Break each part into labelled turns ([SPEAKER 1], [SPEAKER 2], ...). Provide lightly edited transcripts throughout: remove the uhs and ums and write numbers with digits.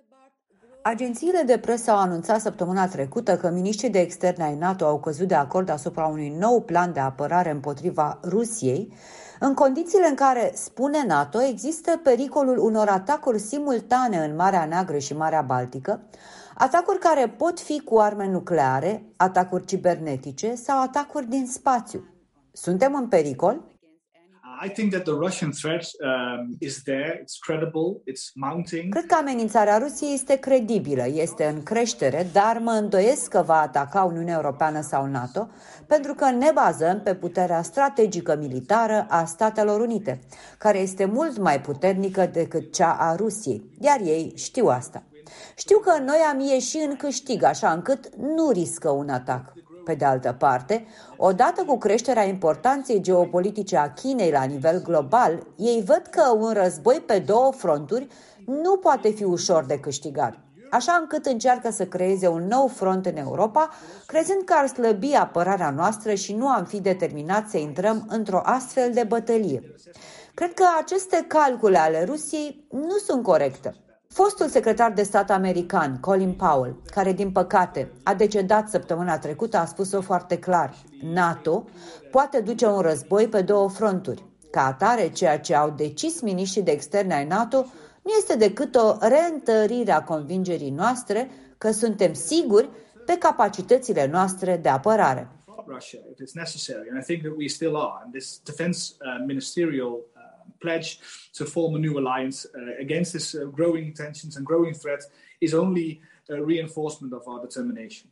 [SPEAKER 1] Agențiile de presă au anunțat săptămâna trecută că miniștrii de externe ai NATO au căzut de acord asupra unui nou plan de apărare împotriva Rusiei, în condițiile în care, spune NATO, există pericolul unor atacuri simultane în Marea Neagră și Marea Baltică, atacuri care pot fi cu arme nucleare, atacuri cibernetice sau atacuri din spațiu. Suntem în pericol?
[SPEAKER 2] I think that the Russian threat is there, it's credible, it's mounting.
[SPEAKER 1] Cred că amenințarea Rusiei este credibilă, este în creștere, dar mă îndoiesc că va ataca Uniunea Europeană sau NATO, pentru că ne bazăm pe puterea strategică militară a Statelor Unite, care este mult mai puternică decât cea a Rusiei, iar ei știu asta. Știu că noi am ieșit în câștig, așa încât nu riscă un atac. Pe de altă parte, odată cu creșterea importanței geopolitice a Chinei la nivel global, ei văd că un război pe două fronturi nu poate fi ușor de câștigat, așa încât încearcă să creeze un nou front în Europa, crezând că ar slăbi apărarea noastră și nu am fi determinați să intrăm într-o astfel de bătălie. Cred că aceste calcule ale Rusiei nu sunt corecte. Fostul secretar de stat american, Colin Powell, care din păcate a decedat săptămâna trecută, a spus-o foarte clar. NATO poate duce un război pe două fronturi. Ca atare, ceea ce au decis miniștrii de externe ai NATO nu este decât o reîntărire a convingerii noastre că suntem siguri pe capacitățile noastre de apărare.
[SPEAKER 2] Russia, if it's necessary, and I think that we still are. And this defense ministerial pledge to form a new alliance against this growing tensions and growing threat is only a reinforcement of our determination.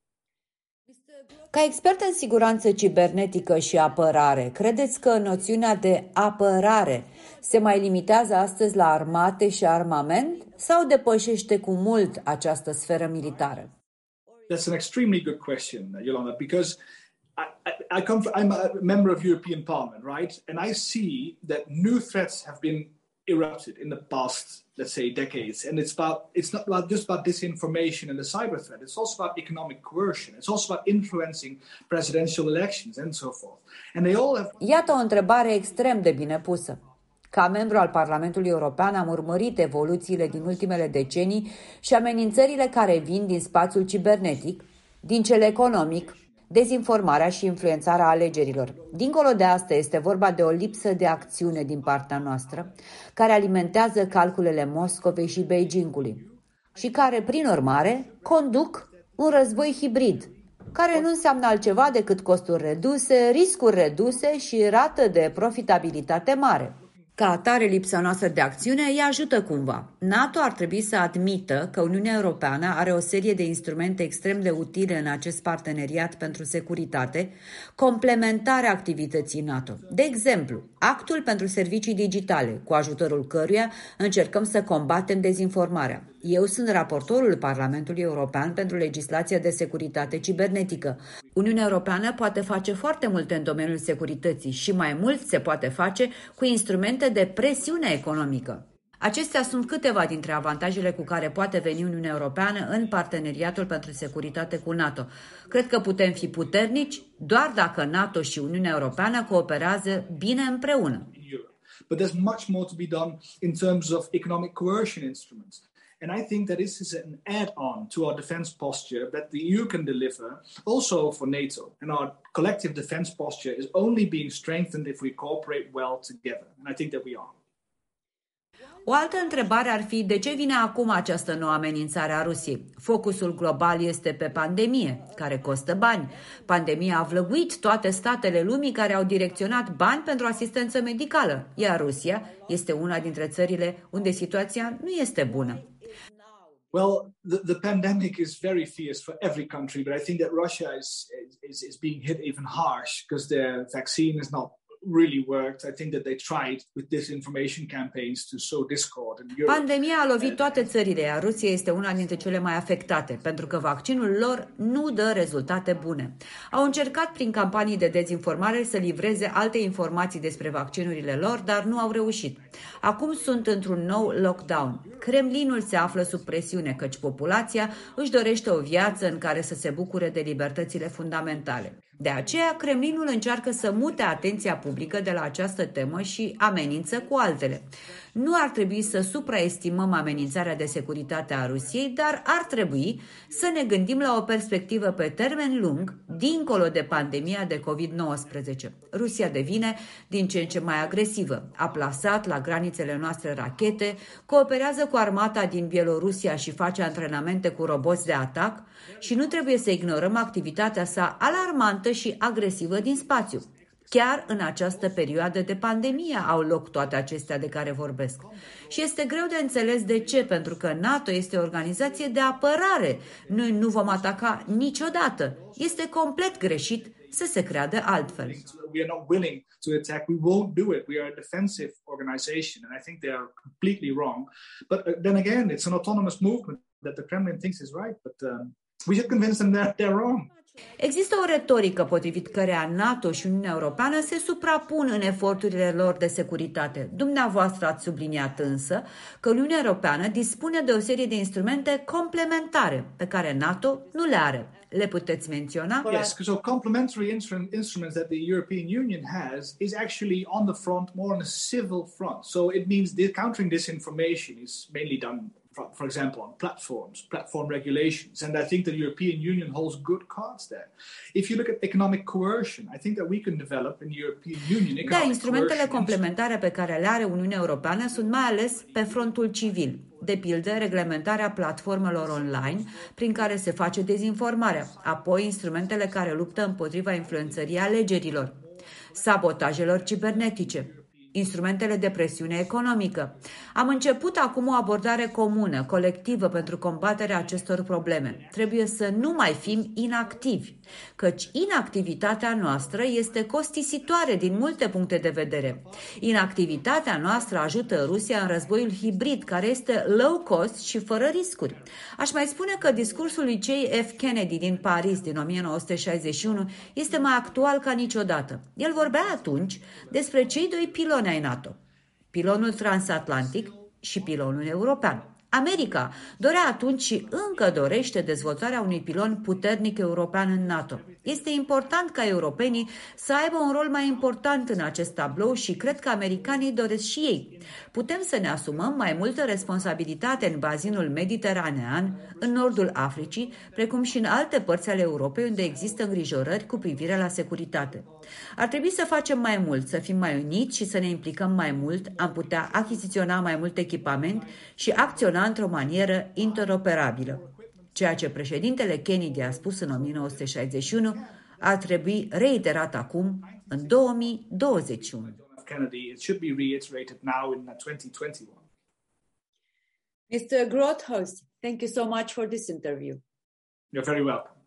[SPEAKER 1] Ca expert în siguranță cibernetică și apărare, credeți că noțiunea de apărare se mai limitează astăzi la armate și armament sau depășește cu mult această sferă militară?
[SPEAKER 2] That's an extremely good question, Yolanda, because I'm a member of European Parliament, right? And I see that new threats have been erupted in the past, let's say, decades. And it's not just about disinformation and the cyber threat. It's also about economic coercion. It's also about influencing presidential elections and so forth. And they all have...
[SPEAKER 1] Iată o întrebare extrem de bine pusă. Ca membru al Parlamentului European am urmărit evoluțiile din ultimele decenii și amenințările care vin din spațiul cibernetic, din cel economic, dezinformarea și influențarea alegerilor. Dincolo de asta este vorba de o lipsă de acțiune din partea noastră, care alimentează calculele Moscovei și Beijingului și care, prin urmare, conduc un război hibrid, care nu înseamnă altceva decât costuri reduse, riscuri reduse și rată de profitabilitate mare. Ca atare, lipsa noastră de acțiune îi ajută cumva. NATO ar trebui să admită că Uniunea Europeană are o serie de instrumente extrem de utile în acest parteneriat pentru securitate, complementare activității NATO. De exemplu, actul pentru servicii digitale, cu ajutorul căruia încercăm să combatem dezinformarea. Eu sunt raportorul Parlamentului European pentru legislația de securitate cibernetică. Uniunea Europeană poate face foarte multe în domeniul securității și mai mult se poate face cu instrumente de presiune economică. Acestea sunt câteva dintre avantajele cu care poate veni Uniunea Europeană în parteneriatul pentru securitate cu NATO. Cred că putem fi puternici doar dacă NATO și Uniunea Europeană cooperează bine împreună.
[SPEAKER 2] But there's much more to be done in terms of economic coercion instruments. And I think that this is an add-on to our defense posture that the EU can deliver also for NATO. And our collective defense posture is only being strengthened if we cooperate well together. And I think that we are.
[SPEAKER 1] O altă întrebare ar fi de ce vine acum această nouă amenințare a Rusiei? Focusul global este pe pandemie, care costă bani. Pandemia a vlăguit toate statele lumii care au direcționat bani pentru asistență medicală, iar Rusia este una dintre țările unde situația nu este bună.
[SPEAKER 2] Well, the pandemic is very fierce for every country, but I think that Russia is being hit even harsh because their vaccine is not really worked. I think that they tried with disinformation campaigns to sow discord in Europe.
[SPEAKER 1] Pandemia a lovit toate țările, iar Rusia este una dintre cele mai afectate, pentru că vaccinul lor nu dă rezultate bune. Au încercat prin campanii de dezinformare să livreze alte informații despre vaccinurile lor, dar nu au reușit. Acum sunt într-un nou lockdown. Kremlinul se află sub presiune, căci populația își dorește o viață în care să se bucure de libertățile fundamentale. De aceea, Kremlinul încearcă să mute atenția publică de la această temă și amenință cu altele. Nu ar trebui să supraestimăm amenințarea de securitate a Rusiei, dar ar trebui să ne gândim la o perspectivă pe termen lung, dincolo de pandemia de COVID-19. Rusia devine din ce în ce mai agresivă. A plasat la granițele noastre rachete, cooperează cu armata din Bielorusia și face antrenamente cu roboți de atac și nu trebuie să ignorăm activitatea sa alarmantă și agresivă din spațiu. Chiar în această perioadă de pandemie au loc toate acestea de care vorbesc. Și este greu de înțeles de ce, pentru că NATO este o organizație de apărare. Noi nu vom ataca niciodată. Este complet greșit să se creadă altfel.
[SPEAKER 2] We are not willing to attack. We won't do it. We are a defensive organization, and I think they are completely wrong. But then again, it's an autonomous movement that the Kremlin thinks is right, but we should convince them they're wrong.
[SPEAKER 1] Există o retorică potrivit căreia NATO și Uniunea Europeană se suprapun în eforturile lor de securitate. Dumneavoastră ați subliniat însă că Uniunea Europeană dispune de o serie de instrumente complementare pe care NATO nu le are. Le puteți menționa?
[SPEAKER 2] Yes, so complementary instruments that the European Union has is actually on the front, more on a civil front. So it means countering disinformation is mainly done, for example, on platform regulations. And I think the European Union holds good cards there. If you look at economic coercion, I think that we can develop in the European Union economic coercion.
[SPEAKER 1] Instrumentele complementare pe care le are Uniunea Europeană sunt mai ales pe frontul civil. De pildă, reglementarea platformelor online prin care se face dezinformarea, apoi instrumentele care luptă împotriva influențării alegerilor, sabotajelor cibernetice, instrumentele de presiune economică. Am început acum o abordare comună, colectivă pentru combaterea acestor probleme. Trebuie să nu mai fim inactivi, căci inactivitatea noastră este costisitoare din multe puncte de vedere. Inactivitatea noastră ajută Rusia în războiul hibrid, care este low cost și fără riscuri. Aș mai spune că discursul lui J.F. Kennedy din Paris din 1961 este mai actual ca niciodată. El vorbea atunci despre cei doi piloni ai NATO, pilonul transatlantic și pilonul european. America dorea atunci și încă dorește dezvoltarea unui pilon puternic european în NATO. Este important ca europenii să aibă un rol mai important în acest tablou și cred că americanii doresc și ei. Putem să ne asumăm mai multă responsabilitate în bazinul mediteranean, în nordul Africii, precum și în alte părți ale Europei unde există îngrijorări cu privire la securitate. Ar trebui să facem mai mult, să fim mai uniți și să ne implicăm mai mult, am putea achiziționa mai mult echipament și acționa într-o manieră interoperabilă. Ceea ce președintele Kennedy a spus în 1961 ar trebui reiterat acum, în 2021. Mr. Grothuus, thank you so much for this interview.
[SPEAKER 2] You're very welcome.